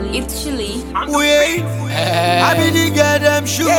It's chilly. Wait, I be the girl them sugar.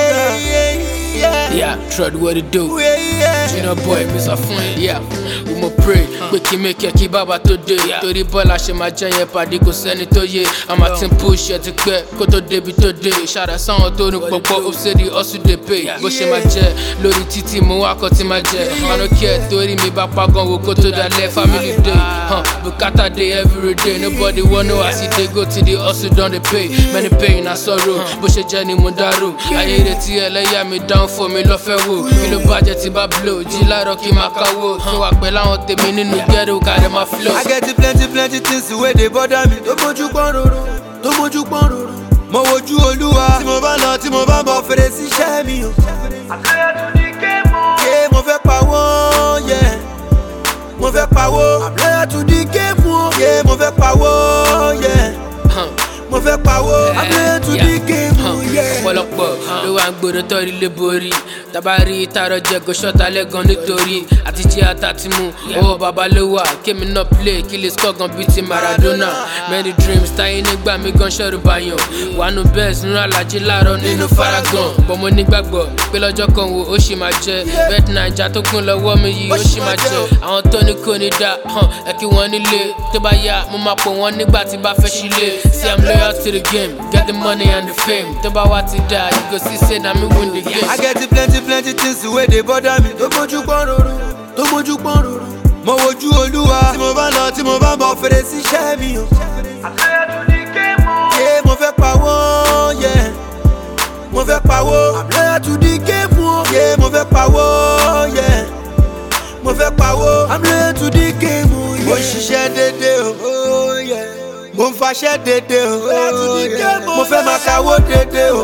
Yeah, Trud what it do. Yeah. Gina boy, Mr. Flynn. Yeah, we mo pray. We can make your kibaba today. Tori bola she ma jẹ padi kò sẹ́ni tó yé. I'm a team push yet to pẹ́ kó tó débi tó dé. Ṣàrà sáwọn tó ní pọ̀pọ̀ ó ṣe di hustle dey pay. Bó ṣe ma jẹ lórí títì mo wá kọ́ tí ma jẹ. I don't care torí mi bá pagan wo kó tó dalẹ̀ family day. Bukata day every day. Nobody wanna know as they go to the hustle don dey pay. Many pain and sorrow. Bó ṣe jẹ́ ni mo dárò. Ayé retí ẹlẹ́yà mi down for me lọ́fẹ́ wò. Kí ló bàjẹ́ tí bá blow? Jí láàárọ̀ kí máa káwó. Tún wà pẹ̀lú àwọn tèmi nínú ghetto ká dẹ̀ máa flow. I get plenty things wey dey bother me. Tó mójú pọ́n roro. Mo wojú Olúwa. Tí mo bá lọ tí mo bá bọ̀ fèrè sí iṣẹ́ mi o. Àkàrà tún ní kéèmù. Yé mo fẹ́ pawó, yeah. Mo fẹ́ pawó. Àbúrò tún ní kéèmù o. Yé mo fẹ́ pawó, yeah. Mo fẹ́ pawó. Àbúrò tún ní kéèmù, yeah. Ọ̀pọ̀lọpọ̀ ló wà ń gbòòrò tọ́rí lé borí. Tabari tààrọ̀ jẹ kó ṣọ́ta lẹ́gàn nítorí àtijọ́ àtàtìmú owó bàbá ló wà kémi náà play kí lè score gan bíi ti Maradona. Many dreams táyé nígbà mi gan ṣọ́rù báyọ̀ wánú bẹ́ẹ̀sì nínú alájí láàárọ̀ nínú faragan. Bọ́ mo nígbàgbọ́ pé lọ́jọ́ kan wo ó ṣì máa jẹ bẹ́ẹ̀t naija tó kún lọ́wọ́ mi yìí ó ṣì máa jẹ. Àwọn tó ní kò ní dá ẹ kí wọ́n nílé tó bá yá mo máa pò wọ́n nígbà tí bá fẹ́ sílé. See I'm loyal to the game, get the money and the fame. Tó bá wá ti dá you go see say na me win the game. I get plenty things wey dey bother me. Tó mójú pọ́n roro. Mo wojú Olúwa. Tí mo bá lọ tí mo bá bọ̀ fèrè sí iṣẹ́ mi o. Àkàrà tún ní kéèmù. Yé mo fẹ́ pawó, yeah. Mo fẹ́ pawó. Àbúrò tún ní kéèmù o. Yé mo fẹ́ pawó, yeah. Mo fẹ́ pawó. Àbúrò tún ní kéèmù, yeah. Mo ń ṣiṣẹ́ dédé o, yeah. Mo ń faṣẹ́ dédé o, mo fẹ́ máa kawó dédé o.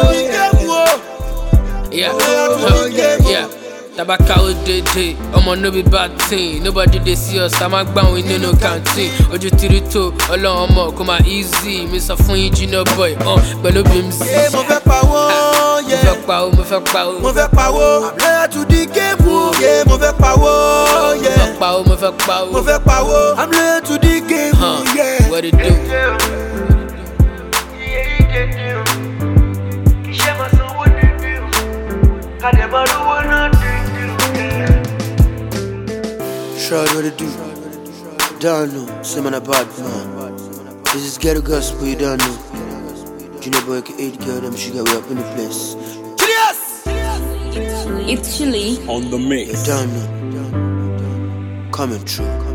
Yeah. Tabaka o dede, ọmọ no be bad thing. Nobody dey see us, a máa gbà wọn nínú canteen. Ojú tiri tó, ọlọ́run ọmọ kò máa easy. Mi sọ fún yín Junior boy, pẹ̀lú BMC. Mo fẹ́ pawó, yeah. Mo fẹ́ pawó. Mo fẹ́ pawó, àbúrò tún di géèmù. Yeah, mo fẹ́ pawó, yeah. Mo fẹ́ pawó. Mo fẹ́ pawó, àbúrò tún di géèmù, yeah. What it do? Trud what it do? Don't know, say man a bad man. This is ghetto gospel, you don't know. Junior boy can 8 girl, them sugar we up in the place. It's chilly. On the mix. You don't know. Coming true.